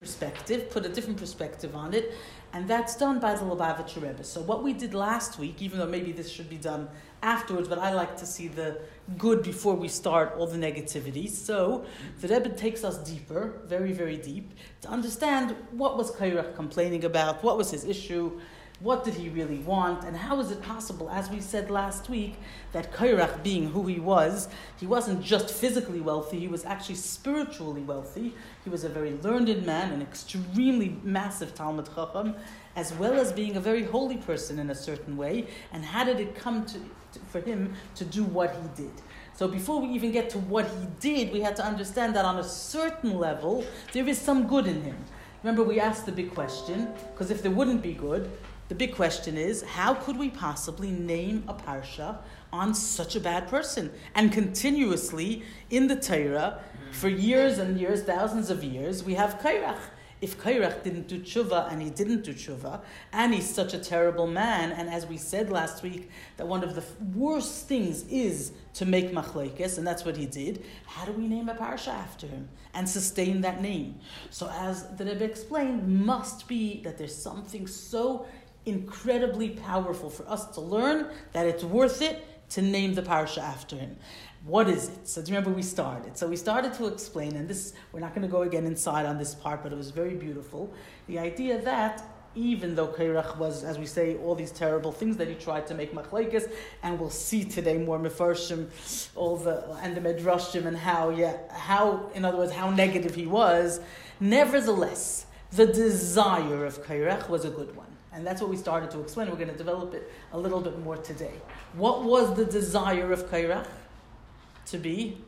perspective, put a different perspective on it, and that's done by the Lubavitcher Rebbe. So what we did last week, even though maybe this should be done afterwards, but I like to see the good before we start all the negativity. So the Rebbe takes us deeper, very, very deep, to understand what was Kairach complaining about, what was his issue, what did he really want, and how is it possible, as we said last week, that Kairach, being who he wasn't just physically wealthy, he was actually spiritually wealthy. He was a very learned man, an extremely massive Talmud Chacham, as well as being a very holy person in a certain way. And how did it come for him to do what he did? So before we even get to what he did, we had to understand that on a certain level, there is some good in him. Remember, we asked the big question, because if there wouldn't be good, the big question is, how could we possibly name a parsha on such a bad person? And continuously, in the Torah, for years and years, thousands of years, we have Kairach. If Kairach didn't do tshuva, and he didn't do tshuva, and he's such a terrible man, and as we said last week, that one of the worst things is to make machlekes, and that's what he did, how do we name a parsha after him and sustain that name? So as the Rebbe explained, must be that there's something so incredibly powerful for us to learn that it's worth it to name the parsha after him. What is it? So do you remember we started? So we started to explain, and this, we're not going to go again inside on this part, but it was very beautiful. The idea that even though Kairach was, as we say, all these terrible things that he tried to make machlekes, and we'll see today more mefarshim, and the medrashim, and how, in other words, how negative he was. Nevertheless, the desire of Kairach was a good one. And that's what we started to explain. We're going to develop it a little bit more today. What was the desire of Kairach? To be?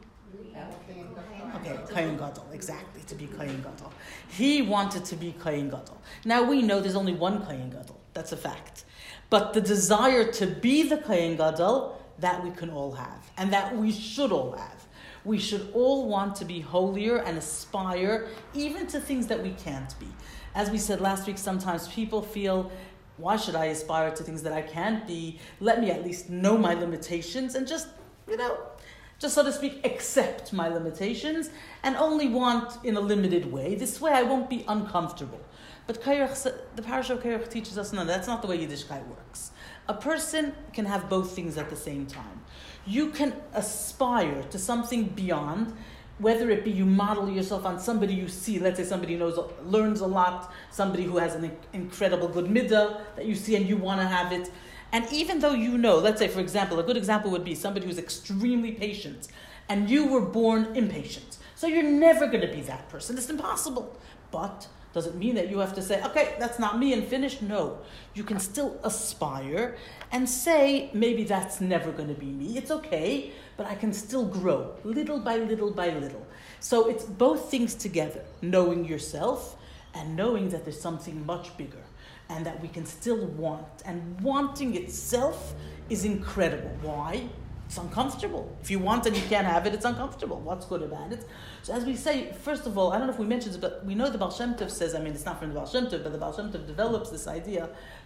Okay, Kohen Gadol, exactly, to be Kohen Gadol. He wanted to be Kohen Gadol. Now we know there's only one Kohen Gadol. That's a fact. But the desire to be the Kohen Gadol, that we can all have. And that we should all have. We should all want to be holier and aspire even to things that we can't be. As we said last week, sometimes people feel, why should I aspire to things that I can't be? Let me at least know my limitations and just so to speak, accept my limitations and only want in a limited way. This way I won't be uncomfortable. But the parasha of Kairach teaches us, no, that's not the way Yiddishkeit works. A person can have both things at the same time. You can aspire to something beyond, whether it be you model yourself on somebody you see, let's say somebody learns a lot, somebody who has an incredible good midah that you see and you want to have it. And even though you know, let's say for example, a good example would be somebody who's extremely patient and you were born impatient. So you're never going to be that person. It's impossible. But does it mean that you have to say, okay, that's not me and finish? No. You can still aspire and say, maybe that's never going to be me. It's okay, but I can still grow little by little by little. So it's both things together, knowing yourself and knowing that there's something much bigger and that we can still want. And wanting itself is incredible. Why? It's uncomfortable. If you want and you can't have it, it's uncomfortable. What's good about it? So as we say, first of all, I don't know if we mentioned it, but we know the Baal Shem Tov says, it's not from the Baal Shem Tov, but the Baal Shem Tov develops this idea,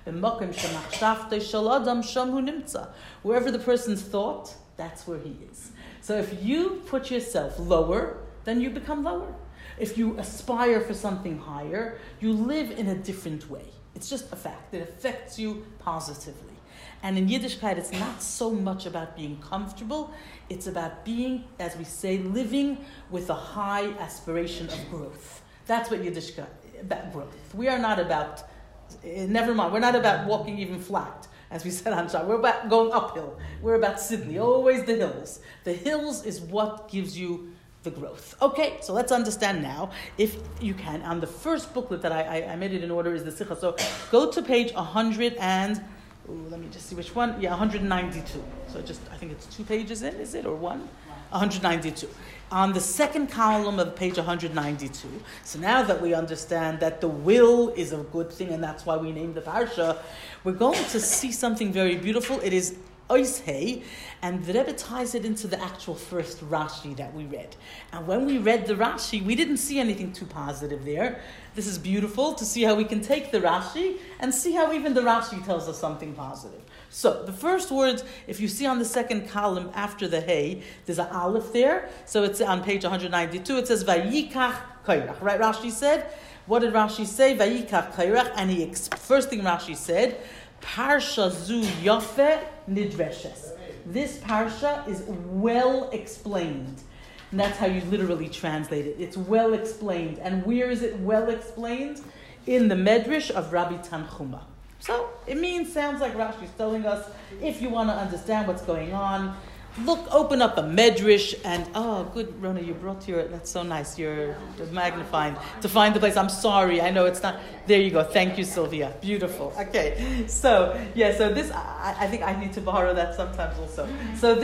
wherever the person's thought, that's where he is. So if you put yourself lower, then you become lower. If you aspire for something higher, you live in a different way. It's just a fact. It affects you positively. And in Yiddishkeit, it's not so much about being comfortable. It's about being, as we say, living with a high aspiration of growth. That's what Yiddishkeit is about, growth. We are not about, never mind, we're not about walking even flat, as we said on Shabbat. We're about going uphill. We're about Sydney, always the hills. The hills is what gives you the growth. Okay, so let's understand now, if you can, on the first booklet that I made it in order is the Sikha. So go to page 100 and, let me just see which one. Yeah, 192. So I think it's 2 pages in, is it, or one? 192. On the second column of page 192. So now that we understand that the will is a good thing, and that's why we named the parsha, we're going to see something very beautiful. It is Ois Hey, and the Rebbe ties it into the actual first Rashi that we read. And when we read the Rashi, we didn't see anything too positive there. This is beautiful to see how we can take the Rashi and see how even the Rashi tells us something positive. So the first words, if you see on the second column after the Hey, there's an Aleph there. So it's on page 192. It says Vayikach Kairach. Right? Rashi said, What did Rashi say? Vayikach kairach, and first thing Rashi said, Parsha zu yofe nidreshes. This parsha is well explained. And that's how you literally translate it. It's well explained. And where is it well explained? In the Medrash of Rabbi Tanchuma. So it sounds like Rashi's telling us, if you want to understand what's going on, open up a Medrash and, good, Rona, you brought that's so nice, you're magnifying to find the place. I'm sorry, I know it's not, there you go, thank you, Sylvia, beautiful. Okay, so this, I think I need to borrow that sometimes also. So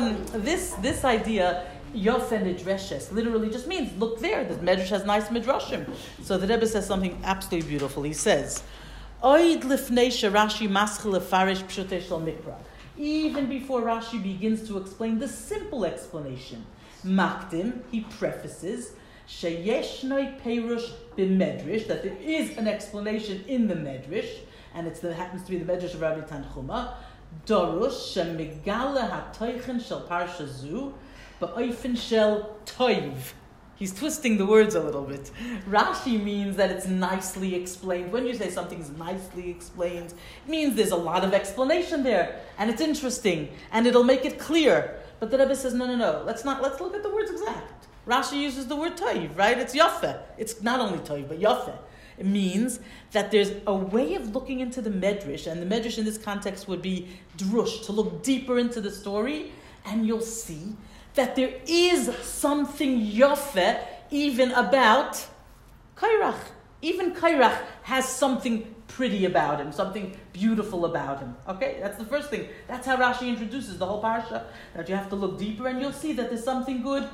this idea, Yofen Nidreshes, literally just means, look there, the Medrash has nice Midrashim. So the Rebbe says something absolutely beautiful. He says, Oid lifnei Rashi maschil lefarish pshutei shel mikra. Even before Rashi begins to explain the simple explanation, Makdim, he prefaces, Sheyeshnoi Perush b'Medrash, that there is an explanation in the Medrash, and it happens to be the Medrash of Rabbi Tanchuma, Dorush shemigala hatoichen shel parsha zu, ba'oifen shel toiv. He's twisting the words a little bit. Rashi means that it's nicely explained. When you say something's nicely explained, it means there's a lot of explanation there, and it's interesting, and it'll make it clear. But the Rebbe says, no. Let's look at the words exact. Rashi uses the word toiv, right? It's yafeh. It's not only toiv, but yafeh. It means that there's a way of looking into the Medrash, and the Medrash in this context would be drush, to look deeper into the story, and you'll see that there is something yafeh even about Kairach. Even Kairach has something pretty about him, something beautiful about him. Okay, that's the first thing. That's how Rashi introduces the whole parsha, that you have to look deeper and you'll see that there's something good,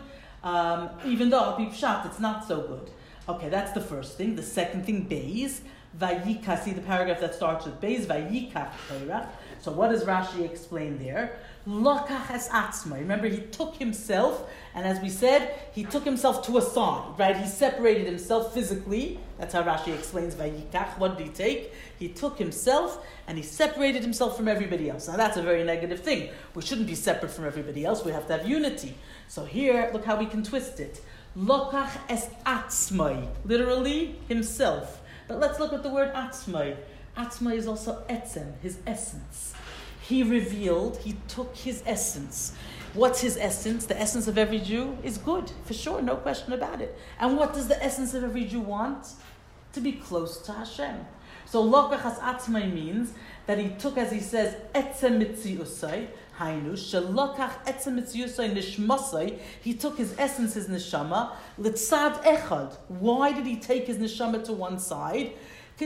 even though Al Pi Pshat, it's not so good. Okay, that's the first thing. The second thing, Beis, Vayikach, see the paragraph that starts with Beis, Vayikach Kairach. So what does Rashi explain there? Lokach es atzma. Remember, he took himself, and as we said, he took himself to a side, right? He separated himself physically. That's how Rashi explains Vayikach. What did he take? He took himself, and he separated himself from everybody else. Now, that's a very negative thing. We shouldn't be separate from everybody else. We have to have unity. So here, look how we can twist it. Lokach es atzmai. Literally, himself. But let's look at the word atzmai. Atzmai is also etzem, his essence. He took his essence. What's his essence? The essence of every Jew is good, for sure, no question about it. And what does the essence of every Jew want? To be close to Hashem. So lokach has atzmai means that he took, as he says, etzem mitziusai, hainu, shelokach etzem mitziusai nishmasai, he took his essence, his neshama, litzad echad. Why did he take his neshama to one side? To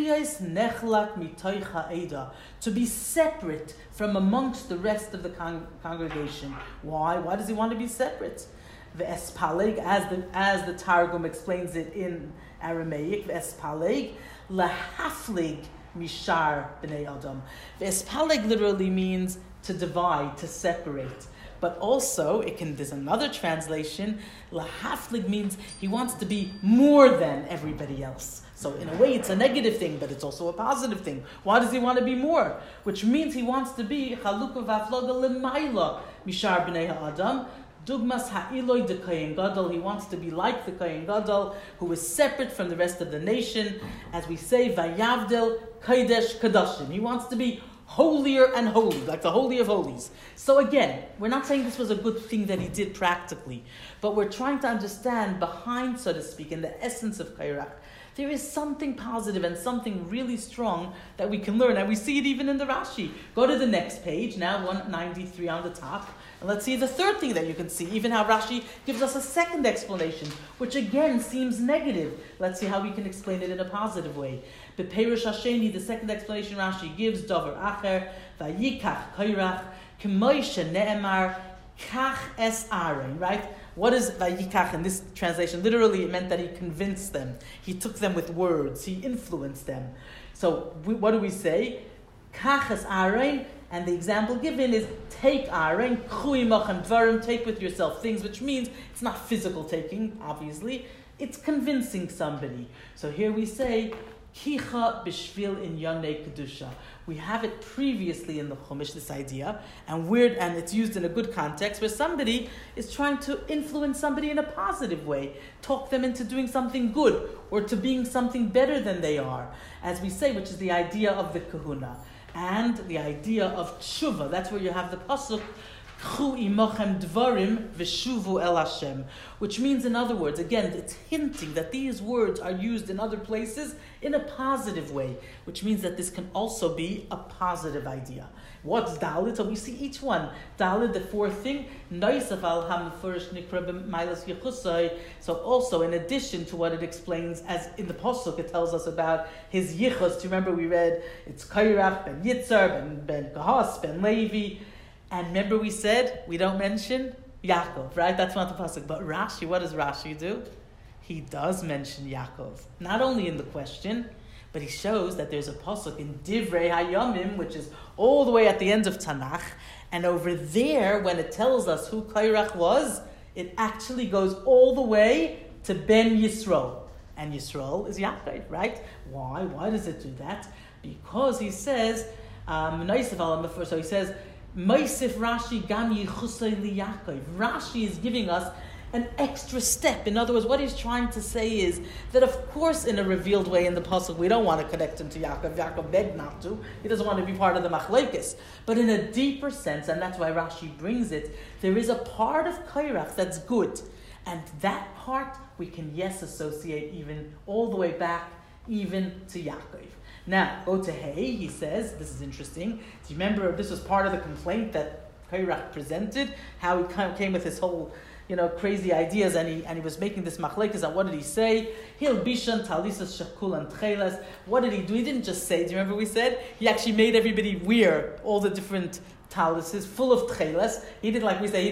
be separate from amongst the rest of the congregation. Why? Why does he want to be separate? Ve'espaleg, as the Targum explains it in Aramaic, ve'espaleg, lahaflig mishar b'nei adam. Ve'espaleg literally means to divide, to separate. But also, there's another translation, lahaflig means he wants to be more than everybody else. So in a way, it's a negative thing, but it's also a positive thing. Why does he want to be more? Which means he wants to be chalukah v'afloga l'mayla mishar b'nei ha'adam. Dugmas ha'iloi de Kohen Gadol. He wants to be like the Kohen Gadol, who is separate from the rest of the nation. As we say, vayavdel kodesh kadashim. He wants to be holier and holy, like the Holy of Holies. So again, we're not saying this was a good thing that he did practically, but we're trying to understand behind, so to speak, in the essence of Kairach, there is something positive and something really strong that we can learn. And we see it even in the Rashi. Go to the next page, now 193 on the top. And let's see the third thing that you can see, even how Rashi gives us a second explanation, which again seems negative. Let's see how we can explain it in a positive way. The Perush Hasheni, the second explanation Rashi gives, Dover Acher, Vayikach Kairach, K'moishe Ne'emar, Kach es Aaron, right? What is Vayikach in this translation? Literally, it meant that he convinced them. He took them with words. He influenced them. So, what do we say? Kach es Aaron, and the example given is take Aaron, Chui Machem Dvarim, take with yourself things, which means it's not physical taking, obviously. It's convincing somebody. So here we say, Kicha b'shvil in Yonei Kedusha. We have it previously in the Chumash, this idea, and it's used in a good context where somebody is trying to influence somebody in a positive way, talk them into doing something good or to being something better than they are, as we say, which is the idea of the kahuna and the idea of tshuva. That's where you have the pasuk Chu imochem dvarim v'shuvu el Hashem, which means, in other words, again, it's hinting that these words are used in other places in a positive way, which means that this can also be a positive idea. What's Dalit? So we see each one. Dalit, the fourth thing, Noisaf al hamfurish nikra b'mailas yichusay. So also, in addition to what it explains, as in the pasuk, it tells us about his yichus. Do you remember we read it's Kairach ben Yitzar ben Kahas ben Levi. And remember we said we don't mention Yaakov, right? That's not the pasuk. But Rashi, what does Rashi do? He does mention Yaakov. Not only in the question, but he shows that there's a pasuk in Divrei Hayamim, which is all the way at the end of Tanakh. And over there, when it tells us who Kairach was, it actually goes all the way to Ben Yisrael. And Yisrael is Yaakov, right? Why? Why does it do that? Because he says, so he says, Meisif Rashi gam yichusay li Yaakov. Rashi is giving us an extra step. In other words, what he's trying to say is that, of course, in a revealed way in the pasuk, we don't want to connect him to Yaakov. Yaakov begged not to. He doesn't want to be part of the machlokes. But in a deeper sense, and that's why Rashi brings it, there is a part of Kairach that's good. And that part we can, associate even all the way back, even to Yaakov. Now, go to Hey, he says, this is interesting. Do you remember this was part of the complaint that Kairach presented? How he kind of came with his whole, crazy ideas, and he was making this machlekes. And what did he say? Hil bishan talisas shakul and tchelas. What did he do? He didn't just say, do you remember we said? He actually made everybody wear all the different talises full of tchelas. He did, like we say,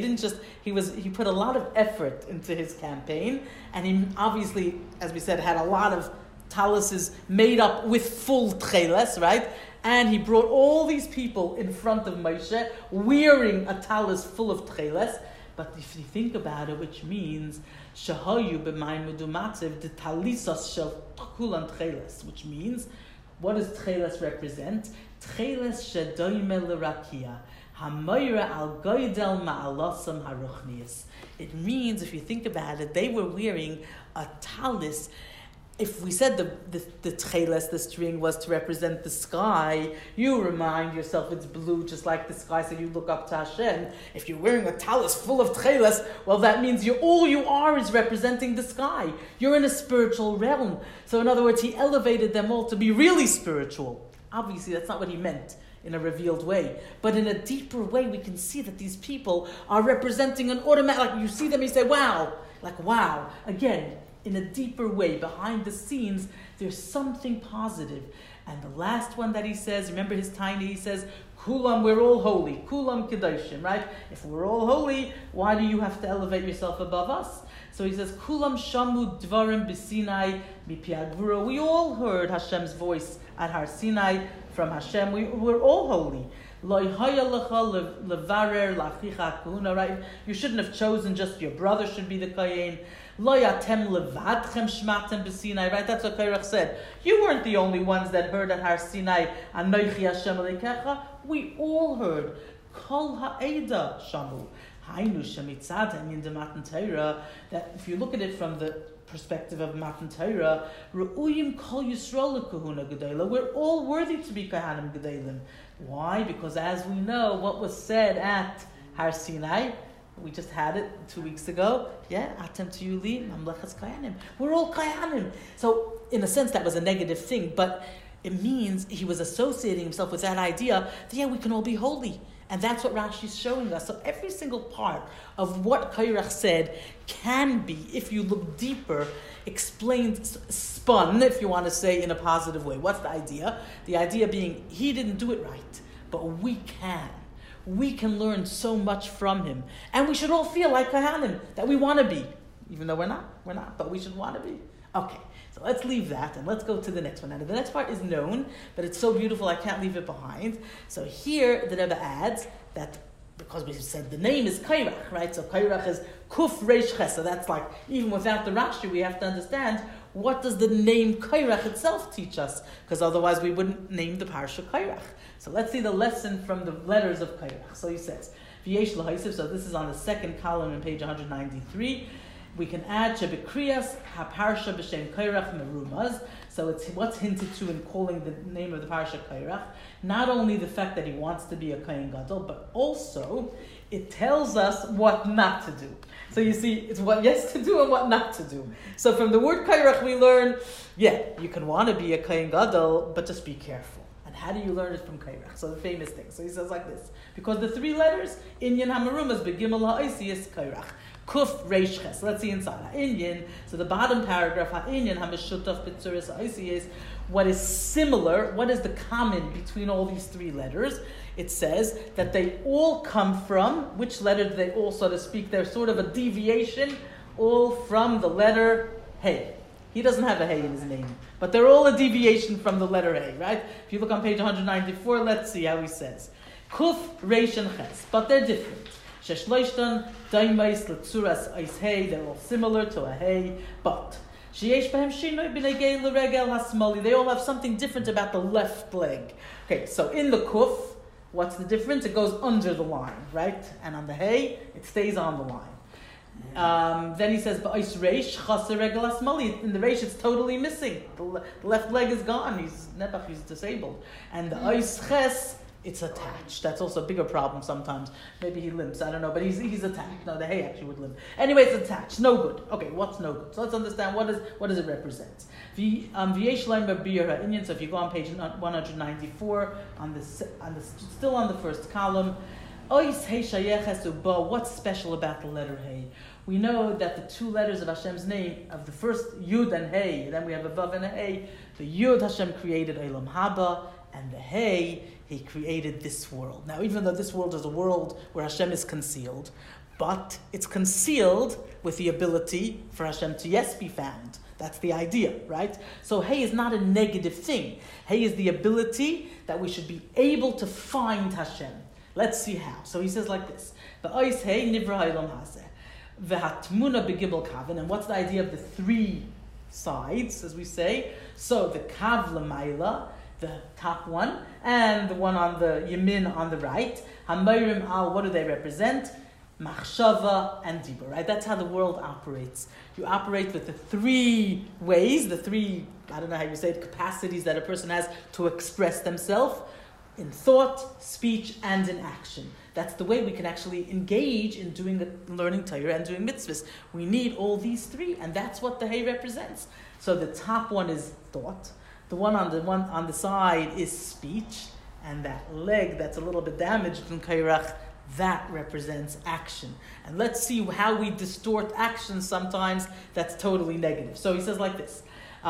he put a lot of effort into his campaign, and he obviously, as we said, had a lot of talis is made up with full tcheles, right? And he brought all these people in front of Moshe wearing a talis full of tcheles. But if you think about it, which means shahayu b'mayim medumatzev the talisas shel kulan tcheles, which means, what does tcheles represent? Tcheles shedoyme l'rakia hamayra al goydel ma'alasam haruchnius. It means, if you think about it, they were wearing a talis. If we said the tcheles, the string, was to represent the sky, you remind yourself it's blue just like the sky, so you look up to Hashem. If you're wearing a talis full of tcheles, well, that means all you are is representing the sky. You're in a spiritual realm. So in other words, he elevated them all to be really spiritual. Obviously, that's not what he meant in a revealed way. But in a deeper way, we can see that these people are representing an automatic, like you see them, you say, wow. Like, wow. Again, in a deeper way, behind the scenes, there's something positive. And the last one that he says, remember his tiny, he says, Kulam, we're all holy. Kulam Kedoshim, right? If we're all holy, why do you have to elevate yourself above us? So he says, Kulam Shamu Dvarim B'Sinai Mipiagvura. We all heard Hashem's voice at Har Sinai from Hashem. We're all holy. Right? You shouldn't have chosen just your brother should be the Kayin. Right? That's what Kairach said. You weren't the only ones that heard at Har Sinai. We all heard. Kol ha'eda shamu. That if you look at it from the perspective of Matan Torah, we're all worthy to be Kahanim Gedalim. Why? Because as we know, what was said at Har Sinai, we just had it 2 weeks ago. Atem tiyuli mamlechas kayanim. We're all kayanim. So, in a sense, that was a negative thing, but it means he was associating himself with that idea that, we can all be holy. And that's what Rashi is showing us. So every single part of what Kairach said can be, if you look deeper, explained, spun, if you want to say, in a positive way. What's the idea? The idea being, he didn't do it right, but we can. We can learn so much from him. And we should all feel like Kahanim, that we want to be. Even though we're not, but we should want to be. Okay, so let's leave that and let's go to the next one. Now, the next part is known, but it's so beautiful I can't leave it behind. So here the Rebbe adds that because we said the name is Kairach, right? So Kairach is Kuf Reish Ches. So that's like, even without the Rashi, we have to understand What does the name Kairach itself teach us? Because otherwise we wouldn't name the parsha Kairach. So let's see the lesson from the letters of Kairach. So he says, V'yesh l'haisiv, so this is on the second column in page 193. We can add Shebekriyas HaParsha B'Shem Kairach Merumaz. So it's what's hinted to in calling the name of the parsha Kairach. Not only the fact that he wants to be a Kohen Gadol, but also it tells us what not to do. So you see, it's what yes to do and what not to do. So from the word Kairach we learn, you can want to be a Kohen Gadol, but just be careful. And how do you learn it from Kairach? So the famous thing. So he says like this. Because the three letters, Inyan HaMerumas Begimel HaOisi is Kairach. Kuf Reish Ches. Let's see inside. Ha'inyan. So the bottom paragraph, Ha'inyan HaMeshutaf B'tzuris HaOisi is what is similar, what is the common between all these three letters? It says that they all come from, which letter do they all, so to speak? They're sort of a deviation, all from the letter Hey. He doesn't have a Hey in his name, but they're all a deviation from the letter Hey, right? If you look on page 194, let's see how he says. Kuf Reish and Ches, but they're different. Sheshloishtan, Daimais, Letzuras, Eis Hey, they're all similar to a Hey, but they all have something different about the left leg. Okay, so in the Kuf, what's the difference? It goes under the line, right? And on the Hey, it stays on the line. Then he says, in the Reish, it's totally missing. The left leg is gone. He's disabled. And the Eis Ches, it's attached. That's also a bigger problem sometimes. Maybe he limps, I don't know, but he's attached. No, the Hey actually would limp. Anyway, it's attached. No good. Okay, what's no good? So let's understand what does it represent. So if you go on page 194, still on the first column, what's special about the letter Hey? We know that the two letters of Hashem's name, of the first Yud and Hey, then we have a Vav and a Hey. The Yud Hashem created Olam Haba, and the Hey, He created this world. Now, even though this world is a world where Hashem is concealed, but it's concealed with the ability for Hashem to, be found. That's the idea, right? So Hey is not a negative thing. Hey is the ability that we should be able to find Hashem. Let's see how. So he says like this. V'ois Hey nivra ha'olam hazeh. V'hatmuna begimel kaven. And what's the idea of the three sides, as we say? So the kav l'mayla, the top one, and the one on the yamin on the right. Hamayrim al, what do they represent? Machshava and dibur, right? That's how the world operates. You operate with the three ways, the three, I don't know how you say it, capacities that a person has to express themselves in thought, speech, and in action. That's the way we can actually engage in learning Torah and doing mitzvahs. We need all these three, and that's what the Hey represents. So the top one is thought. The one on the side is speech, and that leg that's a little bit damaged in Kairach, that represents action. And let's see how we distort action sometimes that's totally negative. So he says like this.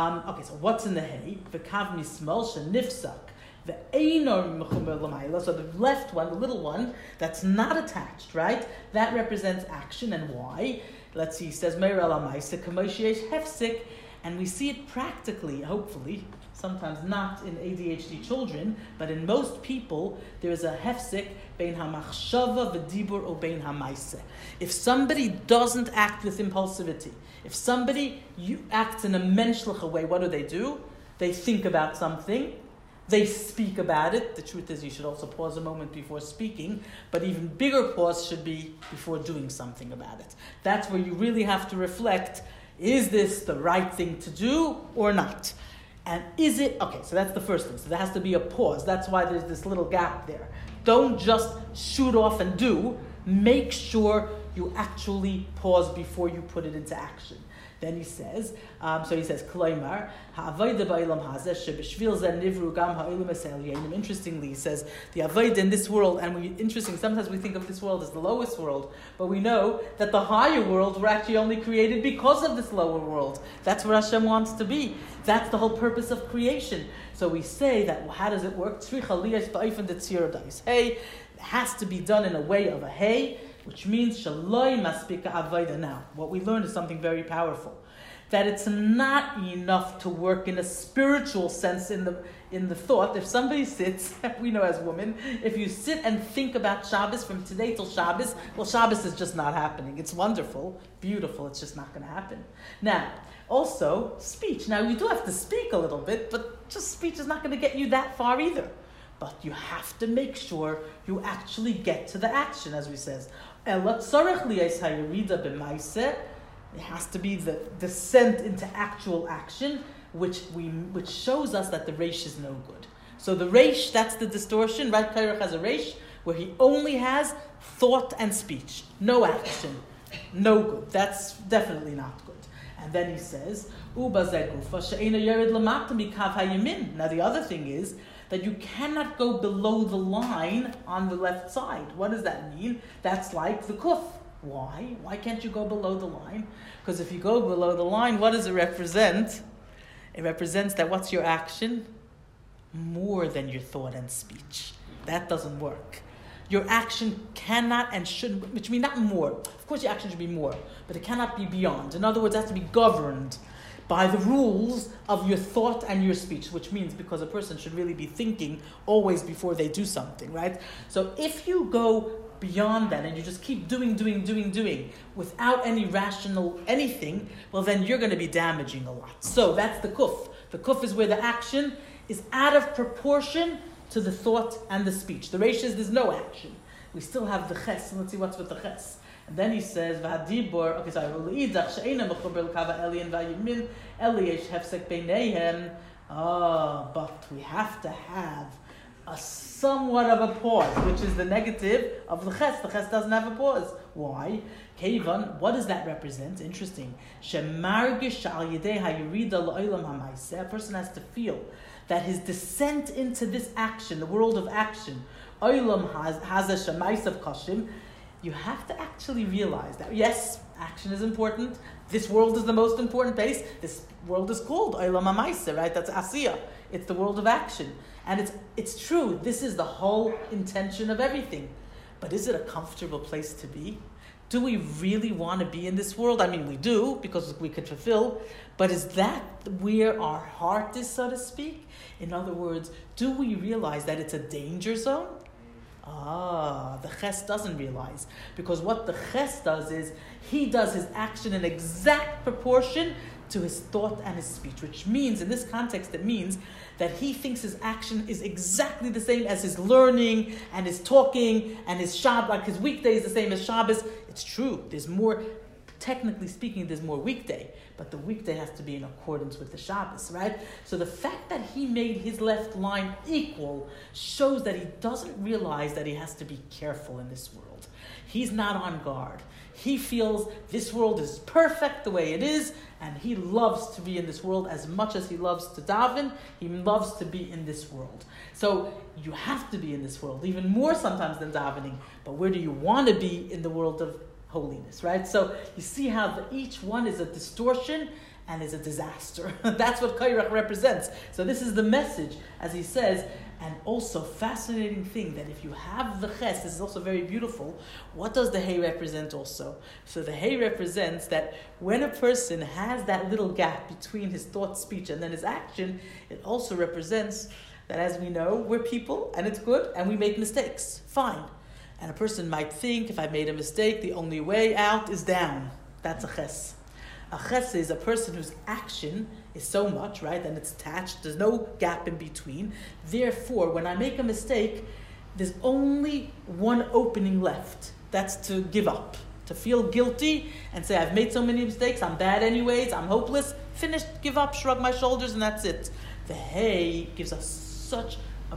So what's in the Hey? V'kav mismal shenifsak. The Einor mechumer l'mayla, so the left one, the little one, that's not attached, right? That represents action, and why? Let's see, he says, Meir el ha'maisa k'mosheyesh hefsik, and we see it practically, hopefully, sometimes not in ADHD children, but in most people, there is a hefsik bein hamachshava v'dibur o bein ha'maisa. If somebody doesn't act with impulsivity, if somebody acts in a menschliche way, what do? They think about something, they speak about it. The truth is you should also pause a moment before speaking, but even bigger pause should be before doing something about it. That's where you really have to reflect, is this the right thing to do or not? And is it, so that's the first thing. So there has to be a pause. That's why there's this little gap there. Don't just shoot off and do. Make sure you actually pause before you put it into action. Then he says, Kloimar, ha'avodah ba'ilam hazeh, shebeshvil zeh nivru gam ha'olam ha'elyonim. Interestingly, he says, the avodah in this world, sometimes we think of this world as the lowest world, but we know that the higher world were actually only created because of this lower world. That's where Hashem wants to be. That's the whole purpose of creation. So we say that, how does it work? Hey, it has to be done in a way of a Hey, which means shaloi maspika avodah. Now, what we learned is something very powerful. that it's not enough to work in a spiritual sense in the thought. If somebody sits, we know as women, if you sit and think about Shabbos from today till Shabbos, well, Shabbos is just not happening. It's wonderful, beautiful, it's just not going to happen. Now, also, speech. Now, you do have to speak a little bit, but just speech is not going to get you that far either. But you have to make sure you actually get to the action, as we says. It has to be the descent into actual action, which shows us that the reish is no good. So the reish, that's the distortion, right? Kairach has a reish where he only has thought and speech, no action, no good. That's definitely not good. And then he says, Now the other thing is that you cannot go below the line on the left side. What does that mean? That's like the kuf. Why? Why can't you go below the line? Because if you go below the line, what does it represent? It represents that what's your action? More than your thought and speech. That doesn't work. Your action cannot and shouldn't, which means not more. Of course your action should be more, but it cannot be beyond. In other words, it has to be governed by the rules of your thought and your speech, which means because a person should really be thinking always before they do something, right? So if you go beyond that and you just keep doing without any rational anything, well then you're going to be damaging a lot. So that's the kuf. The kuf is where the action is out of proportion to the thought and the speech. The reish is there's no action. We still have the ches. Let's see what's with the ches. And then he says, but we have to have a somewhat of a pause, which is the negative of the ches. The ches doesn't have a pause. Why? Kevan, what does that represent? Interesting. A person has to feel that his descent into this action, the world of action, has a shemais of kashim. You have to actually realize that, yes, action is important. This world is the most important place. This world is called Olam HaMaaseh, right? That's Asiyah. It's the world of action. And it's true. This is the whole intention of everything. But is it a comfortable place to be? Do we really want to be in this world? I mean, we do, because we could fulfill. But is that where our heart is, so to speak? In other words, do we realize that it's a danger zone? The ches doesn't realize. Because what the ches does is, he does his action in exact proportion to his thought and his speech. Which means, in this context, it means that he thinks his action is exactly the same as his learning and his talking and his Shabbos, like his weekday is the same as Shabbos. It's true. There's more, technically speaking, there's more weekday. But the weekday has to be in accordance with the Shabbos, right? So the fact that he made his left line equal shows that he doesn't realize that he has to be careful in this world. He's not on guard. He feels this world is perfect the way it is, and he loves to be in this world as much as he loves to daven. He loves to be in this world. So you have to be in this world, even more sometimes than davening. But where do you want to be in the world of holiness, right? So you see how each one is a distortion and is a disaster. That's what Kairach represents. So this is the message, as he says. And also, fascinating thing that if you have the ches, this is also very beautiful. What does the hay represent also? So the hay represents that when a person has that little gap between his thought, speech, and then his action, it also represents that, as we know, we're people, and it's good, and we make mistakes. Fine. And a person might think, if I made a mistake, the only way out is down. That's a ches. A ches is a person whose action is so much, right? And it's attached. There's no gap in between. Therefore, when I make a mistake, there's only one opening left. That's to give up, to feel guilty and say, I've made so many mistakes, I'm bad anyways, I'm hopeless. Finished, give up, shrug my shoulders, and that's it. The hay gives us such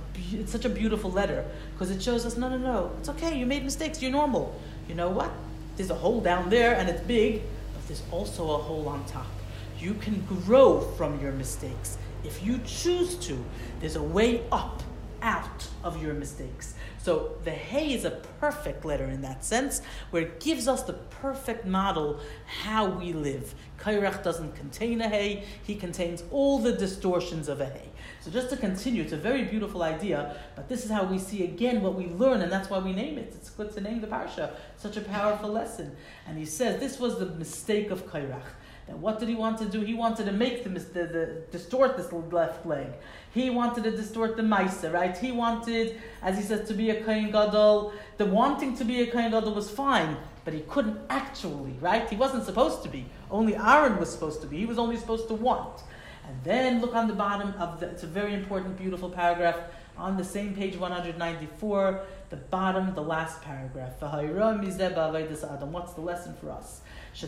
a beautiful letter, because it shows us, no, it's okay, you made mistakes, you're normal. You know what? There's a hole down there, and it's big, but there's also a hole on top. You can grow from your mistakes. If you choose to, there's a way up, out of your mistakes. So the hay is a perfect letter in that sense, where it gives us the perfect model how we live. Kairach doesn't contain a hay, he contains all the distortions of a hay. So just to continue, it's a very beautiful idea, but this is how we see again what we learn, and that's why we name it. It's good to name the parsha. Such a powerful lesson. And he says this was the mistake of Kairach, Then what did he want to do? He wanted to make distort this left leg. He wanted to distort the Maisa, right? He wanted, as he says, to be a Kohen Gadol. The wanting to be a Kohen Gadol was fine, but he couldn't actually, right? He wasn't supposed to be. Only Aaron was supposed to be. He was only supposed to want. And then look on the bottom of it's a very important, beautiful paragraph on the same page 194, the bottom, the last paragraph. What's the lesson for us? We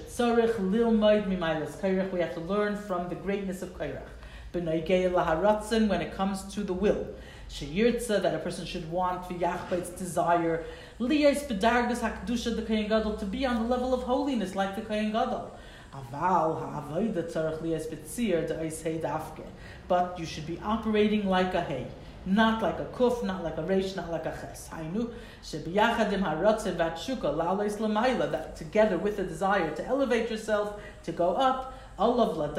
have to learn from the greatness of Kairach. When it comes to the will, that a person should want, its desire, to be on the level of holiness like the Kohen Gadol. But you should be operating like a hay, not like a kuf, not like a reish, not like a ches. That together with the desire to elevate yourself, to go up, you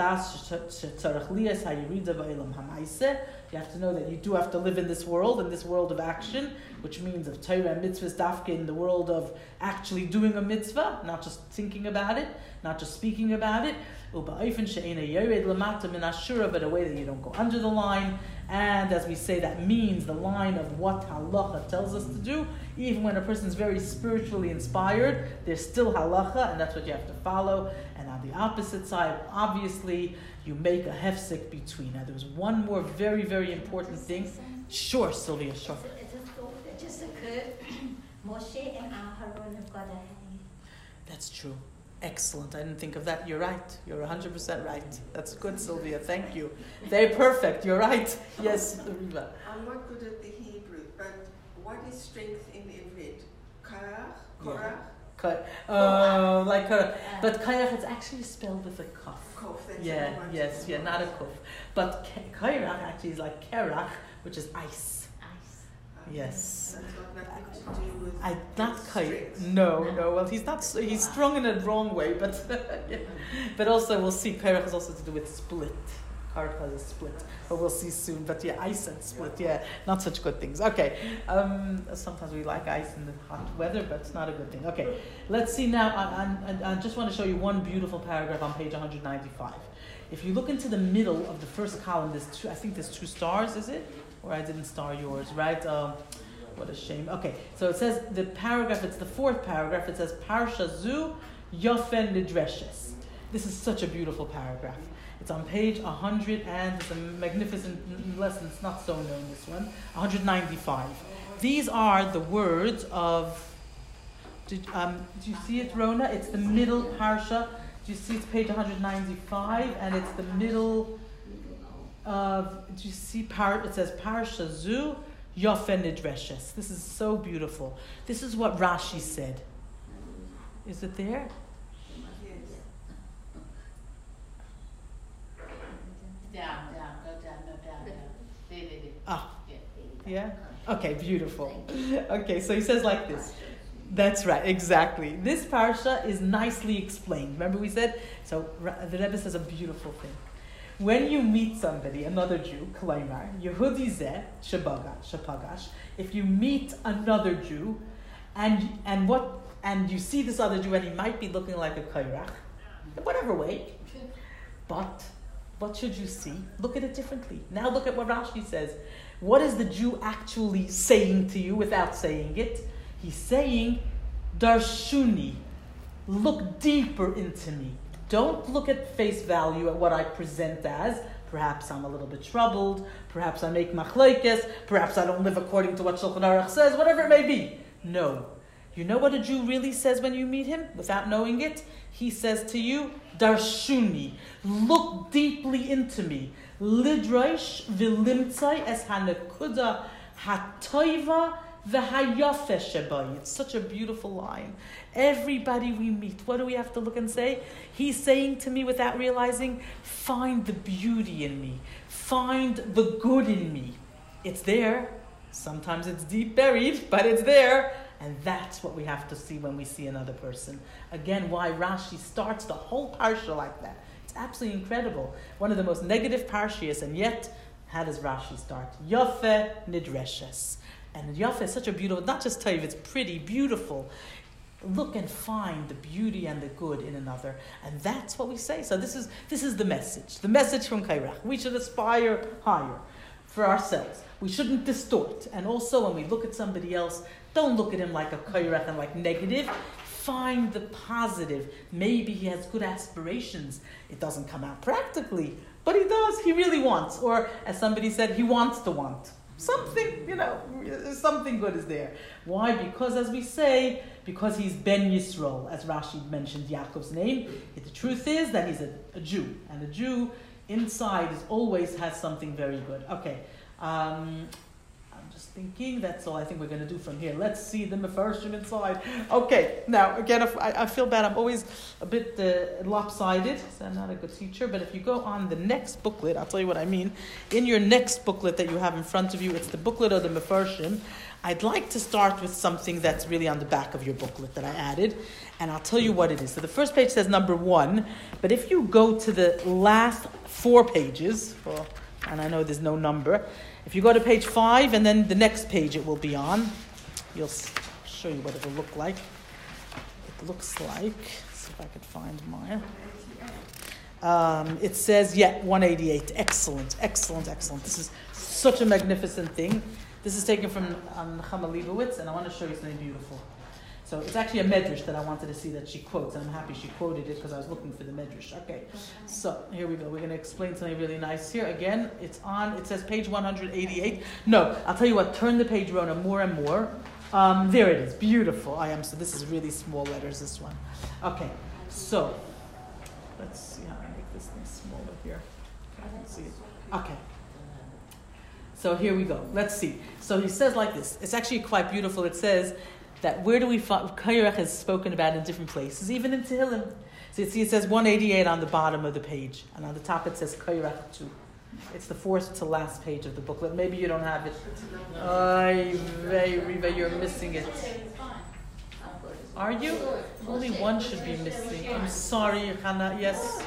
have to know that you do have to live in this world of action, which means of Torah and mitzvahs dafke, in the world of actually doing a mitzvah, not just thinking about it, not just speaking about it, but a way that you don't go under the line. And as we say, that means the line of what halacha tells us to do. Even when a person is very spiritually inspired, there's still halacha, and that's what you have to follow. And on the opposite side, obviously, you make a hefsek between. Now, there's one more very, very important thing. Sure, Sylvia, sure. It just occurred, Moshe and Aharon have got a hay. That's true. Excellent. I didn't think of that. You're right. You're 100% right. That's good, Sylvia. Thank you. Very perfect. You're right. Yes, Riva. I'm not good at the Hebrew, but what is strength in Ivrit? Korach? Like Korach. But Korach, it's actually spelled with a kaf. Not a kuf. But Korach actually is like kerach, which is ice. Yes. That's got nothing to do with not quite. No. Well, he's not. He's strong in a wrong way, but yeah. But also we'll see. Kairach has also to do with split. Kairach has a split, but we'll see soon. But yeah, ice and split. Yeah, not such good things. Okay. Sometimes we like ice in the hot weather, but it's not a good thing. Okay. Let's see now. I just want to show you one beautiful paragraph on page 195. If you look into the middle of the first column, there's two. I think there's 2 stars. Is it? Or I didn't star yours, right? What a shame. Okay, so it says the paragraph, it's the 4th paragraph, it says Parsha Zu Yofen Nidreshes. This is such a beautiful paragraph. It's on page 100, and it's a magnificent lesson. It's not so known, this one. 195. These are the words of, do you see it, Rona? It's the middle Parsha. Do you see it's page 195, and it's the middle do you see it says Parsha Zu Yofen Nidreshes. This is so beautiful. This is what Rashi said. Is it there? Down, go down. Yeah? Okay, beautiful. Okay, so he says like this. That's right, exactly. This parsha is nicely explained. Remember we said? So the Rebbe says a beautiful thing. When you meet somebody, another Jew, Kalaimar, Yehudi Zeh, Shapagash, if you meet another Jew, and you see this other Jew, and he might be looking like a Kairach, whatever way, but what should you see? Look at it differently. Now look at what Rashi says. What is the Jew actually saying to you without saying it? He's saying, Darshuni, look deeper into me. Don't look at face value at what I present as. Perhaps I'm a little bit troubled. Perhaps I make machlokes. Perhaps I don't live according to what Shulchan Aruch says. Whatever it may be. No. You know what a Jew really says when you meet him without knowing it? He says to you, Darshuni, look deeply into me. Lidraish v'limtzai es hanekuda hatoiva v'hayafe shebai. It's such a beautiful line. Everybody we meet, what do we have to look and say? He's saying to me without realizing, find the beauty in me. Find the good in me. It's there. Sometimes it's deep buried, but it's there. And that's what we have to see when we see another person. Again, why Rashi starts the whole parsha like that. It's absolutely incredible. One of the most negative parshias, and yet, how does Rashi start? Yofe nidreshes. And Yofe is such a beautiful, not just Taiv, it's pretty, beautiful. look and find the beauty and the good in another. And that's what we say. So this is the message. The message from Kairach. We should aspire higher for ourselves. We shouldn't distort. And also when we look at somebody else, don't look at him like a Kairach and like negative. Find the positive. Maybe he has good aspirations. It doesn't come out practically, but he does. He really wants. Or as somebody said, he wants to want. Something, something good is there. Why? Because as we say, because he's Ben Yisrael, as Rashi mentioned Yaakov's name. The truth is that he's a Jew. And a Jew inside always has something very good. Okay. I'm just thinking, that's all I think we're going to do from here. Let's see the Mefarshim inside. Okay, now, again, I feel bad. I'm always a bit lopsided, so I'm not a good teacher. But if you go on the next booklet, I'll tell you what I mean. In your next booklet that you have in front of you, it's the booklet of the Mefarshim. I'd like to start with something that's really on the back of your booklet that I added, and I'll tell you what it is. So the first page says number 1, but if you go to the last 4 pages, and I know there's no number, if you go to page 5 and then the next page it will be on, you'll show you what it will look like. It looks like, let's see if I can find mine. It says, 188. Excellent. This is such a magnificent thing. This is taken from Nechama Leibowitz, and I want to show you something beautiful. So it's actually a medrash that I wanted to see that she quotes, and I'm happy she quoted it because I was looking for the medrash. Okay, so here we go. We're going to explain something really nice here. Again, it says page 188. No, I'll tell you what, turn the page, Rona, more and more. There it is. Beautiful. So this is really small letters, this one. Okay, so let's see how I make this thing smaller here. I can see it. Okay. So here we go. Let's see. So he says like this. It's actually quite beautiful. It says that where do we find Kairach is spoken about in different places, even in Tehillim. So you see it says 188 on the bottom of the page, and on the top it says Kairach 2. It's the 4th to last page of the booklet. Maybe you don't have it. Riva, you're missing it. Are you? Only one should be missing. I'm sorry, Hannah. Yes.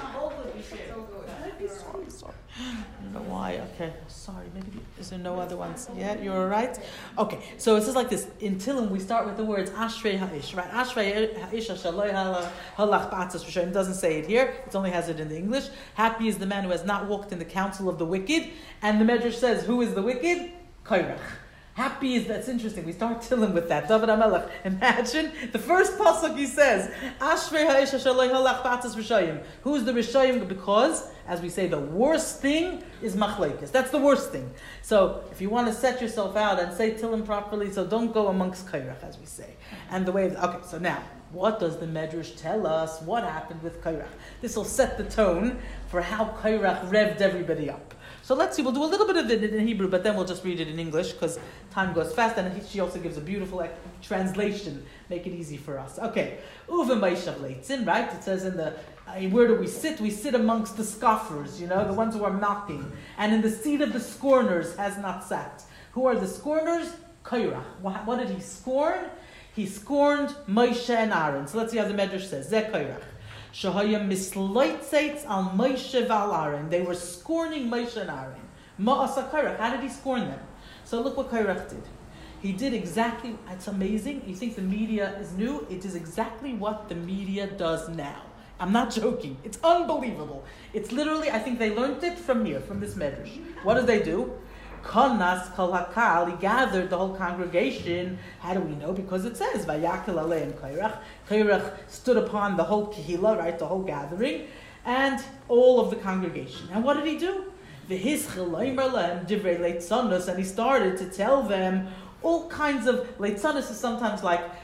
Sorry. I don't know why. Okay, sorry. Maybe is there no other ones? Yeah, you're all right. Okay, so it says like this. In Tehillim, we start with the words Ashrei Ha'ish, right? Ashrei Ha'ish Shaloi Halach B'atzas Rishayim. It doesn't say it here. It only has it in the English. Happy is the man who has not walked in the counsel of the wicked. And the Medrash says, who is the wicked? Kairach. Happy is, that's interesting. We start Tehillim with that. David HaMelech. Imagine the first pasuk he says, Ashrei Ha'isha Shaloi Halach B'atzas Rishayim. Who's the Rishayim? Because, as we say, the worst thing is machlekes. That's the worst thing. So, if you want to set yourself out and say Tehillim properly, so don't go amongst Kairach, as we say. And the way, okay, so now, what does the Medrash tell us? What happened with Kairach? This will set the tone for how Kairach revved everybody up. So let's see, we'll do a little bit of it in Hebrew, but then we'll just read it in English because time goes fast, and she also gives a beautiful translation, make it easy for us. Okay, Uva Meishav Leitzin, right? It says in the, where do we sit? We sit amongst the scoffers, the ones who are mocking. And in the seat of the scorners has not sat. Who are the scorners? Kairach. What did he scorn? He scorned Moshe and Aaron. So let's see how the Medrash says. Zeh Kairach. Shahayim misloitzeitz al Moshe v'al Aaron. They were scorning Moshe and Aaron. Ma'asa Kairach. How did he scorn them? So look what Kairach did. He did exactly, it's amazing. You think the media is new? It is exactly what the media does now. I'm not joking. It's unbelievable. It's literally, I think they learned it from here, from this Medrash. What did they do? Konas kol hakal, he gathered the whole congregation. How do we know? Because it says, Vayakil aleim Kairach. Kairach stood upon the whole kehila, right, the whole gathering, and all of the congregation. And what did he do? V'hischil leimer lehem divrei leitzanos, and he started to tell them all kinds of, leitzanos is sometimes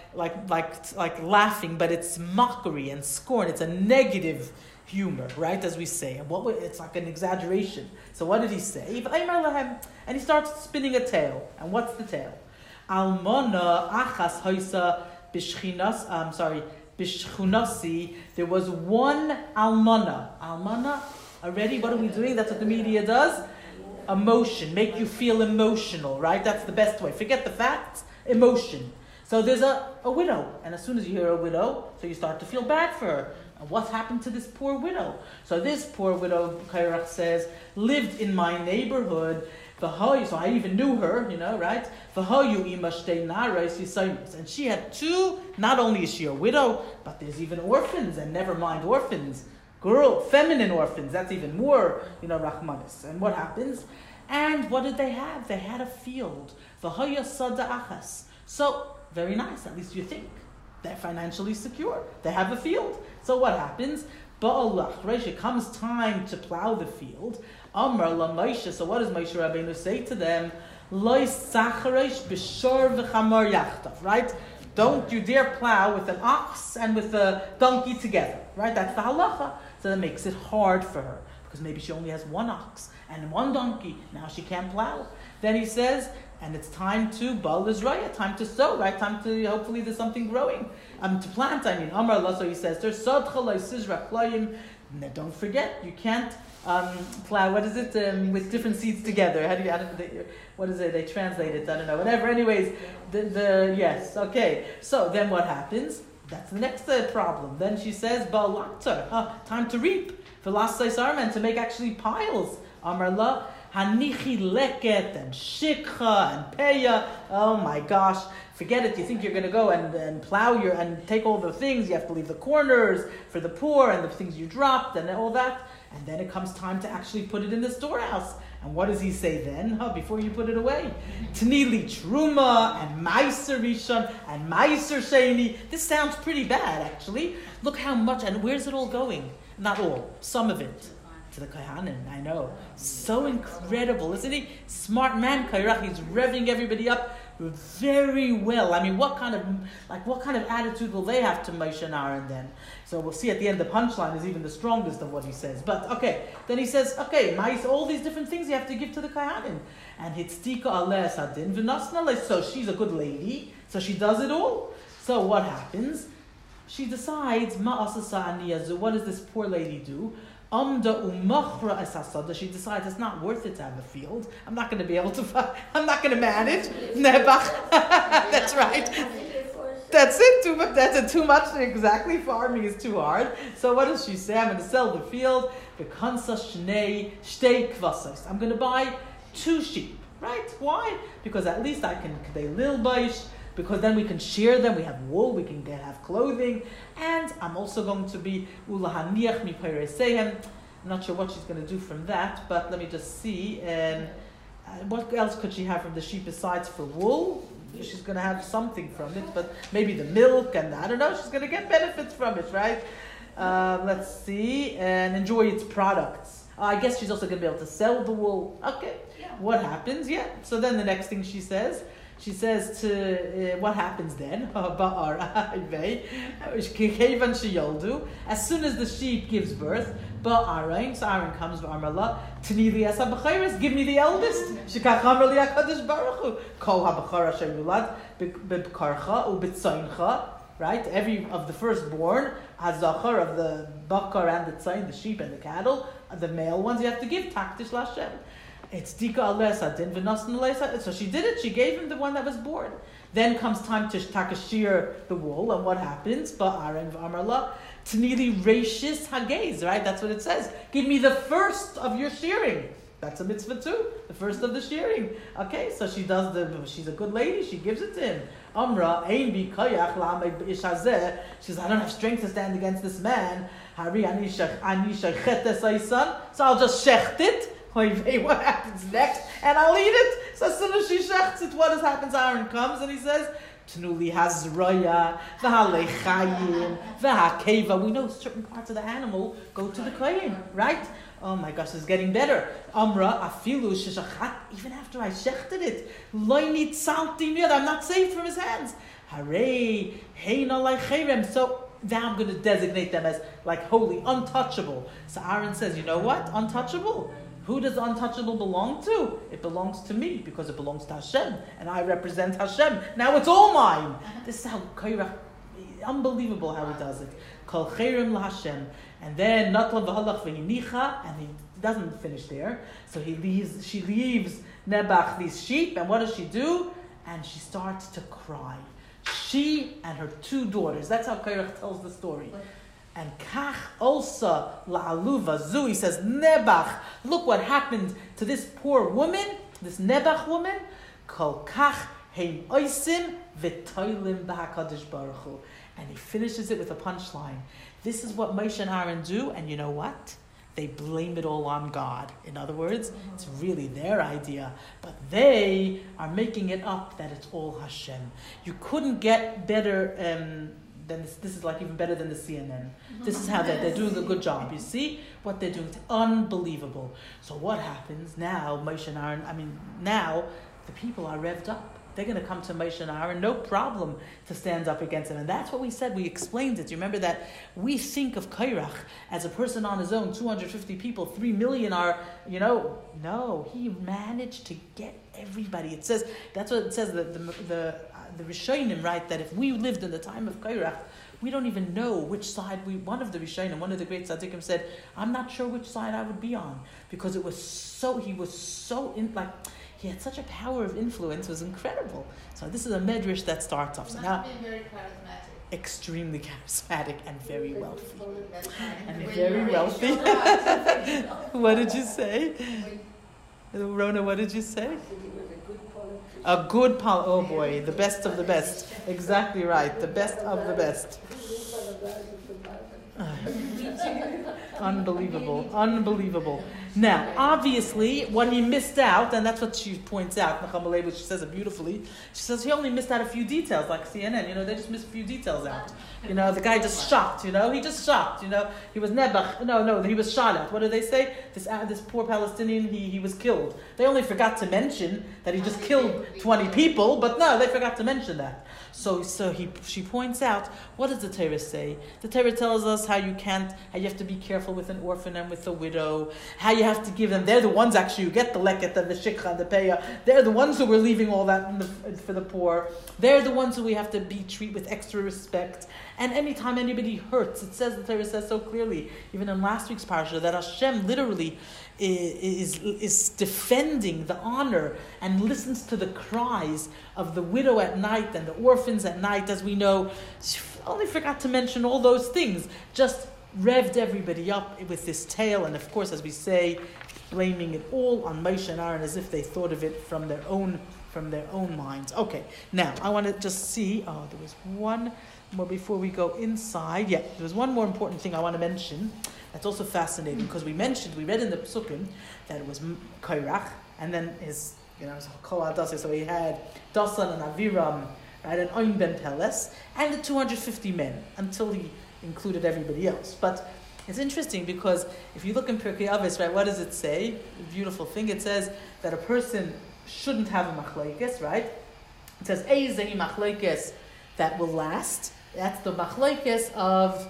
like laughing, but it's mockery and scorn. It's a negative humor, right, as we say. And it's like an exaggeration. So what did he say? And he starts spinning a tale. And what's the tale? Almona achas hoisa bishchunasi. There was one almana. Almana, already, what are we doing? That's what the media does. Emotion, make you feel emotional, right? That's the best way. Forget the facts, emotion. So there's a widow. And as soon as you hear a widow, so you start to feel bad for her. And what's happened to this poor widow? So this poor widow, Kairach says, lived in my neighborhood, So I even knew her, right? And she had two, not only is she a widow, but there's even orphans, and never mind orphans. Feminine orphans, that's even more, Rahmanis. And what happens? And what did they have? They had a field. So, very nice, at least you think. They're financially secure. They have a field. So what happens? It comes time to plow the field. Amar la Moshe. So what does Moshe Rabbeinu say to them? Right? Don't you dare plow with an ox and with a donkey together. Right? That's the halacha. So that makes it hard for her. Because maybe she only has one ox and one donkey. Now she can't plow. Then he says, and it's time to Bal Israel, time to sow, right? Time to, hopefully there's something growing. To plant, Amar Allah, so he says, there's don't forget, you can't plow, what is it, with different seeds together. What is it, they translate it, I don't know, whatever. Anyways, yes, okay. So then what happens? That's the next problem. Then she says, Bal time to reap. And to make actually piles. Amar Allah, Hanichi leket and shikha and peya. Oh my gosh, forget it. You think you're going to go and plow and take all the things. You have to leave the corners for the poor and the things you dropped and all that. And then it comes time to actually put it in the storehouse. And what does he say then? Before you put it away, Tnili truma and meiser rishon and meiser sheni. This sounds pretty bad, actually. Look how much, and where's it all going? Not all, some of it. To the Kohanim, I know. So incredible, isn't he? Smart man, Kairach. He's revving everybody up very well. I mean, what kind of attitude will they have to Moshe and Aaron then? So we'll see at the end. The punchline is even the strongest of what he says. But okay, then he says, okay, all these different things you have to give to the Kohanim. And Hitztika aleh sadin v'nasna. So she's a good lady. So she does it all. So what happens? She decides, ma'asasa aniyazu. What does this poor lady do? She decides it's not worth it to have a field. I'm not going to be able to. I'm not going to manage. Nebach. That's right. That's it. That's too much. Exactly. Farming is too hard. So what does she say? I'm going to sell the field. I'm going to buy 2 sheep. Right? Why? Because at least I can. They lil baish. Because then we can shear them, we have wool, we can have clothing, and I'm also going to be ulahaniach mi peiresehem. I'm not sure what she's going to do from that, but let me just see. What else could she have from the sheep besides for wool? She's going to have something from it, but maybe the milk, and I don't know, she's going to get benefits from it, right? Let's see, and enjoy its products. I guess she's also going to be able to sell the wool. Okay, what happens? Yeah, so then the next thing she says to what happens then? As soon as the sheep gives birth, so Aaron comes to Amrullah, give me the eldest. Right? Every of the firstborn, Hazachar of the bakar and the tzayin, the sheep and the cattle, the male ones you have to give taktish lashem. It's dika alesa din v'nasan alesa. So she did it. She gave him the one that was born. Then comes time to takashir the wool, and what happens? Ba'aren v'amarla t'nili reishis hagez. Right? That's what it says. Give me the first of your shearing. That's a mitzvah too. The first of the shearing. Okay, so she does she's a good lady. She gives it to him. Amra ein bi kayach la'amed b'ish hazeh. She says, I don't have strength to stand against this man. Hari ani shechet esaysan. So I'll just shecht it. What happens next? And I'll eat it. So as soon as she shechts it, what happens? Aaron comes and he says, Tnuli hazraya, v'halechayim, v'hakeva. We know certain parts of the animal go to the kohen, right? Oh my gosh, it's getting better. Amra afilu sheshachat. Even after I shechted it, loy nitzalti miyad. I'm not saved from his hands. Harei heina leicherem. So now I'm going to designate them as like holy, untouchable. So Aaron says, you know what? Untouchable. Who does the untouchable belong to? It belongs to me because it belongs to Hashem, and I represent Hashem. Now it's all mine. This is how Kairach, unbelievable how he does it. Kol chayrim laHashem, and then natla v'halach v'yinicha, and he doesn't finish there. So she leaves Nebach these sheep, and what does she do? And she starts to cry. She and her 2 daughters. That's how Kairach tells the story. And kach also la'aluva zu. He says, Nebach, look what happened to this poor woman. this Nebuch woman, kol kach heim oisim v'toilim b'hakadosh baruch hu. And he finishes it with a punchline. This is what Moshe and Aaron do, and you know what? They blame it all on God. In other words, it's really their idea, but they are making it up that it's all Hashem. You couldn't get better than this. This is like even better than the CNN. This is how they're doing a good job. You see what they're doing? It's unbelievable. So what happens now? Moshe and Aaron. Now the people are revved up. They're going to come to Moshe and Aaron, no problem to stand up against him. And that's what we said. We explained it. You remember that we think of Kairach as a person on his own, 250 people, 3 million are, no, he managed to get everybody. It says, that's what it says, the Rishonim, right, that if we lived in the time of Kairach, we don't even know which side one of the Rishonim, one of the great tzaddikim said, I'm not sure which side I would be on. Because he was so he had such a power of influence, it was incredible. So this is a medrash that starts off. So now, very charismatic. Extremely charismatic and very wealthy. And When very you're wealthy. rich, What did you say? Rona, what did you say? A good oh boy, the best of the best. Exactly right, the best of the best. Unbelievable. Now, obviously, what he missed out, and that's what she points out, Nachama she says it beautifully, she says he only missed out a few details, like CNN, they just missed a few details out. The guy just shocked, he just shocked, he was Nebuch, he was shot at. What do they say? This poor Palestinian, he was killed. They only forgot to mention that he just killed 20 people, but no, they forgot to mention that. So she points out, what does the Torah say? The Torah tells us how you have to be careful with an orphan and with a widow, how you have to give them, they're the ones actually who get the leket and the shikha and the peya, they're the ones who were leaving all that for the poor, they're the ones who we have to treat with extra respect. And anytime anybody hurts, it says, the Torah says so clearly, even in last week's parasha, that Hashem literally is defending the honor and listens to the cries of the widow at night and the orphans at night. As we know, she only forgot to mention all those things, just revved everybody up with this tale, and of course, as we say, blaming it all on Moshe and Aaron as if they thought of it from their own minds. Okay, now I want to just see, there was one more before we go inside. Yeah, there was one more important thing I want to mention that's also fascinating, because we read in the Psukim that it was Kairach, and then his Kol HaDasan, so he had Dasan and Aviram, right, and Oin ben Peles, and the 250 men, until he included everybody else. But it's interesting because if you look in Pirkei Avos, right, what does it say? A beautiful thing. It says that a person shouldn't have a machlekes, right? It says Eizei machlekes that will last. That's the machlekes of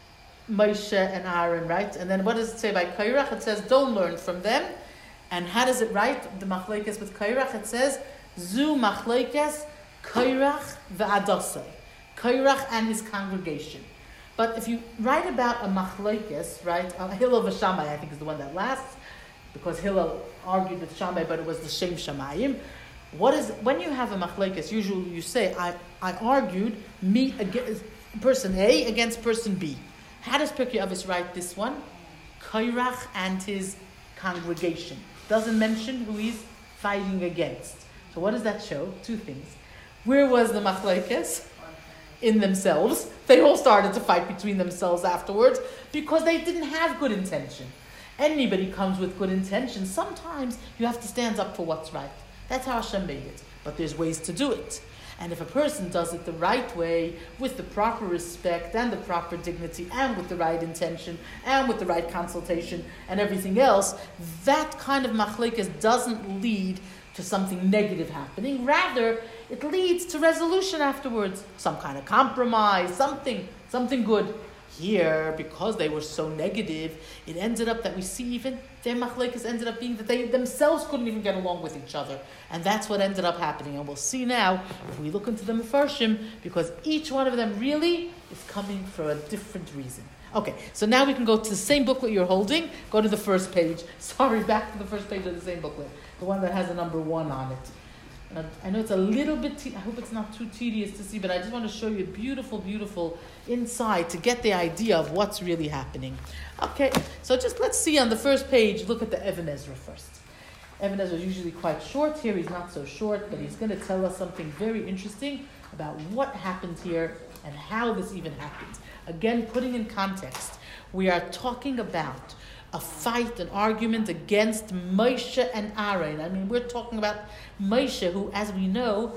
Moshe and Aaron, right? And then what does it say by Kairach? It says don't learn from them. And how does it write? The machlekes with Kairach, it says Zu machlekes Kairach ve'adasai. Kairach and his congregation. But if you write about a machlekes, right, Hillel v'Shammai, I think is the one that lasts, because Hillel argued with Shammai, but it was the Shem Shamayim. When you have a machlekes, usually you say, I argued me against person A against person B. How does Pirkei Avos write this one? Kairach and his congregation. Doesn't mention who he's fighting against. So what does that show? Two things. Where was the machlekes? In themselves. They all started to fight between themselves afterwards because they didn't have good intention. Anybody comes with good intention, sometimes you have to stand up for what's right. That's how Hashem made it. But there's ways to do it. And if a person does it the right way, with the proper respect and the proper dignity and with the right intention and with the right consultation and everything else, that kind of machlekes doesn't lead to something negative happening. Rather, it leads to resolution afterwards. Some kind of compromise, something good. Here, because they were so negative, it ended up that we see even their machlekes ended up being that they themselves couldn't even get along with each other. And that's what ended up happening. And we'll see now, if we look into the Mefarshim, because each one of them really is coming for a different reason. Okay, so now we can go to the same booklet you're holding. Go to the first page. Sorry, back to the first page of the same booklet. The one that has a number 1 on it. I know it's a little bit, I hope it's not too tedious to see, but I just want to show you a beautiful, beautiful insight to get the idea of what's really happening. Okay, so just let's see on the first page, look at the Even Ezra first. Evan Ezra is usually quite short here. He's not so short, but he's going to tell us something very interesting about what happened here and how this even happened. Again, putting in context, we are talking about a fight, an argument against Moshe and Aaron. I mean, we're talking about Moshe, who, as we know,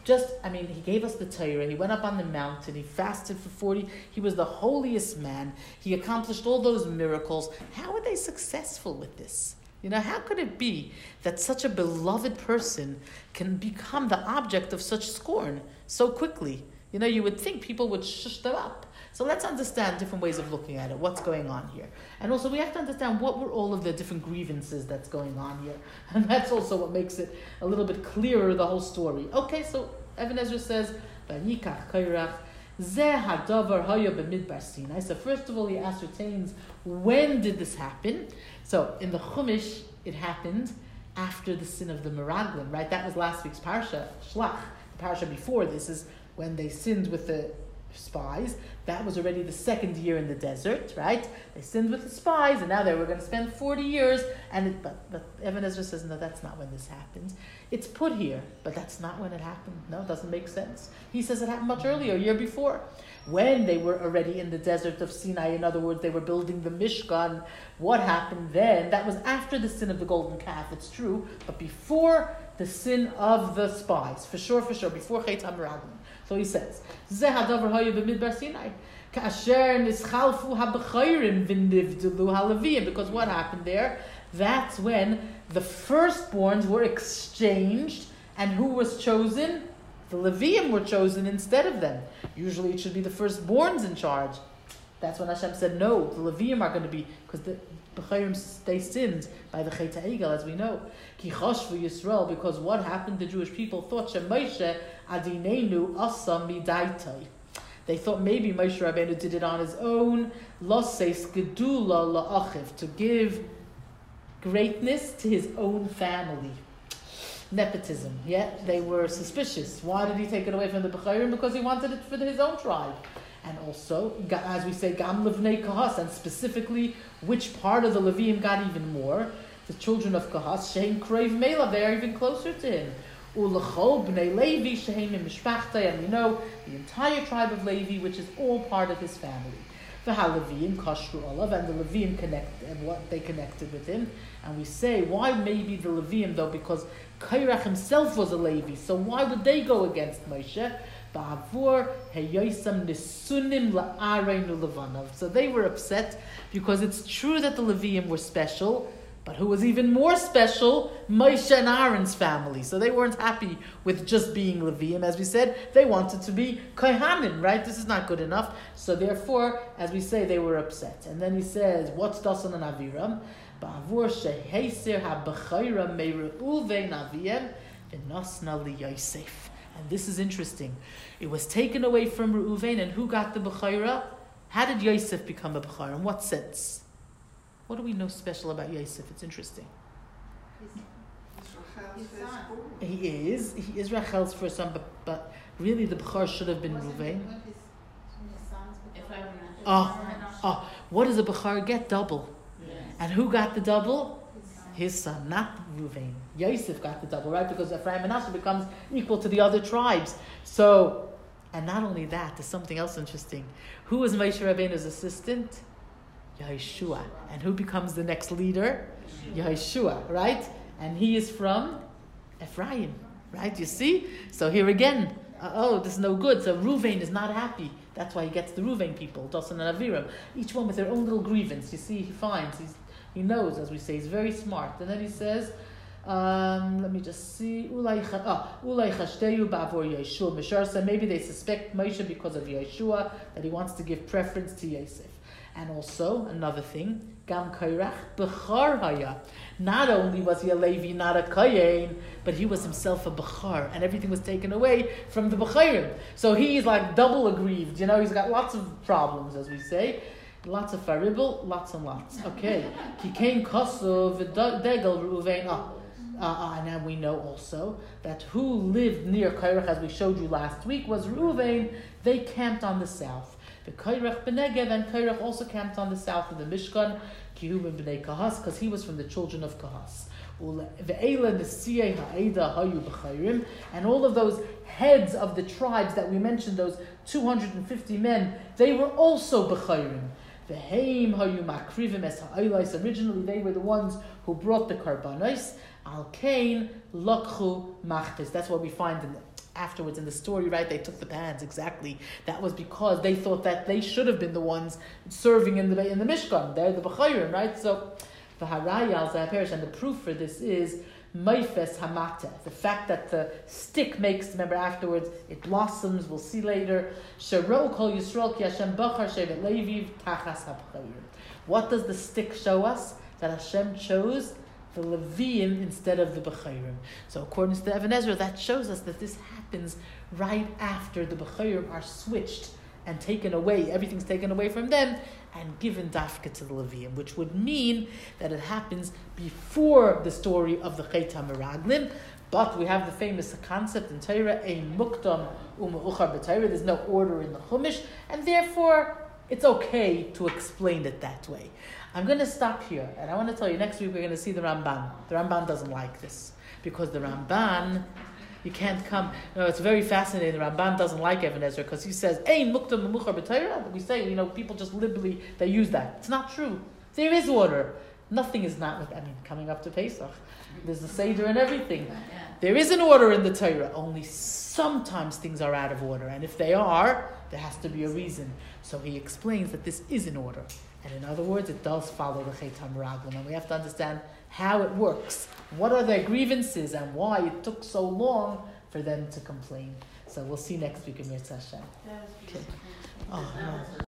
he gave us the Torah. He went up on the mountain. He fasted for 40. He was the holiest man. He accomplished all those miracles. How were they successful with this? How could it be that such a beloved person can become the object of such scorn so quickly? You would think people would shush them up. So let's understand different ways of looking at it, what's going on here. And also we have to understand what were all of the different grievances that's going on here. And that's also what makes it a little bit clearer, the whole story. Okay, so Evan Ezra says, Vayikach Kairach, Zeh hadavar haya b'midbar Sinai. So first of all, he ascertains when did this happen. So in the Chumash, it happened after the sin of the Meraglim, right? That was last week's parsha, Shlach. The parsha before this is when they sinned with the spies. That was already the second year in the desert, right? They sinned with the spies, and now they were going to spend 40 years. But Evan Ezra says, no, that's not when this happened. It's put here, but that's not when it happened. No, it doesn't make sense. He says it happened much earlier, a year before, when they were already in the desert of Sinai. In other words, they were building the Mishkan. What happened then? That was after the sin of the golden calf, it's true, but before the sin of the spies. For sure, before Chet HaMeraglim. So he says, Zeh hadavar haya b'midbar Sinai. Ka'asher nischalfu ha'b'chayrim v'nivdelu ha'leviyim. Because what happened there? That's when the firstborns were exchanged, and who was chosen? The Leviyim were chosen instead of them. Usually it should be the firstborns in charge. That's when Hashem said, no, the Leviyim are going to be, because the B'chayrim, they sinned by the Chet HaEgel, as we know. Ki chashvu Yisrael, because what happened? The Jewish people thought Moshe adinenu asa midaitai. They thought maybe Moshe Rabbeinu did it on his own. Losseis gedula la'achiv, to give greatness to his own family. Nepotism. Yeah, they were suspicious. Why did he take it away from the B'chayrim? Because he wanted it for his own tribe. And also, as we say, Gam Levnei Kahas, and specifically, which part of the Levim got even more? The children of Kahas, Shehem Krev Mela, they are even closer to him. Ulechol Bnei Levi, Shehem Mishpachtai, and we know the entire tribe of Levi, which is all part of his family. The HaLevim, Kashru Olav, and the Levim connected with him. And we say, why maybe the Levim though? Because Kairach himself was a Levi, so why would they go against Moshe? So they were upset because it's true that the Levim were special, but who was even more special? Moshe and Aaron's family. So they weren't happy with just being Levim. As we said, they wanted to be Kohanim, right? This is not good enough. So therefore, as we say, they were upset. And then he says, what's Dasan and Aviram? Ba'avur sheheser ha'b'chayra me're'uvein aviem v'nosna liYosef. And this is interesting. It was taken away from Reuven, and who got the Bechayra? How did Yosef become a Bechayra? In what sense? What do we know special about Yosef? It's interesting. He is Rachel's first son, but really the Bechar should have been Reuven. What does a Bechar get? Double. Yes. And who got the double? His son, not Reuven. Yosef got the double, right? Because Ephraim and Manasseh becomes equal to the other tribes. So, and not only that, there's something else interesting. Who was Moshe Rabbeinu's assistant? Yeshua. And who becomes the next leader? Yeshua, right? And he is from Ephraim, right? You see? So here again, this is no good. So Reuven is not happy. That's why he gets the Reuven people, Dasan and Aviram. Each one with their own little grievance. You see, he knows, as we say, he's very smart. And then he says, let me just see. Maybe they suspect Moshe because of Yeshua, that he wants to give preference to Yosef. And also, another thing, Gam Kairach Bechar Haya. Not only was he a Levi, not a Kayin, but he was himself a Bechar, and everything was taken away from the Becharim. So he's like double aggrieved, he's got lots of problems, as we say. Lots of faribel, lots and lots. Okay. He came Kosov, Degel, Reuven. And then we know also that who lived near Kairach, as we showed you last week, was Reuven. They camped on the south. The Kairach Benegev, and Kairach also camped on the south of the Mishkan, Kihu ben Bnei Kahas, because he was from the children of Kahas. And all of those heads of the tribes that we mentioned, those 250 men, they were also b'chayrim. Originally, they were the ones who brought the karbanos. Al kain lakhu machtes. That's what we find afterwards in the story, right? They took the pans, exactly. That was because they thought that they should have been the ones serving in the Mishkan. They're the b'chayrim, right? So, and the proof for this is Maifes Hamata, the fact that the stick makes, remember afterwards, it blossoms, we'll see later. What does the stick show us? That Hashem chose the Leviim instead of the Bechayrim. So according to the Even Ezra, that shows us that this happens right after the Bechayrim are switched and taken away. Everything's taken away from them and given dafka to the Leviim, which would mean that it happens before the story of the Chet HaMeraglim. But we have the famous concept in Torah, ein mukdam u'meuchar b'Torah. There's no order in the Chumash, and therefore it's okay to explain it that way. I'm going to stop here, and I want to tell you, next week we're going to see the Ramban. The Ramban doesn't like this, because the Ramban, you can't come. No, it's very fascinating. The Ramban doesn't like Even Ezra because he says, "Ein mukdam u'meuchar b'Torah." We say, people just liberally they use that. It's not true. There is order. Nothing is not. Coming up to Pesach, there's the Seder and everything. There is an order in the Torah. Only sometimes things are out of order, and if they are, there has to be a reason. So he explains that this is in order, and in other words, it does follow the Chet HaMeraglim, and we have to understand how it works. What are their grievances and why it took so long for them to complain. So we'll see next week in Mirz Hashem. That was Okay. beautiful. Oh, no.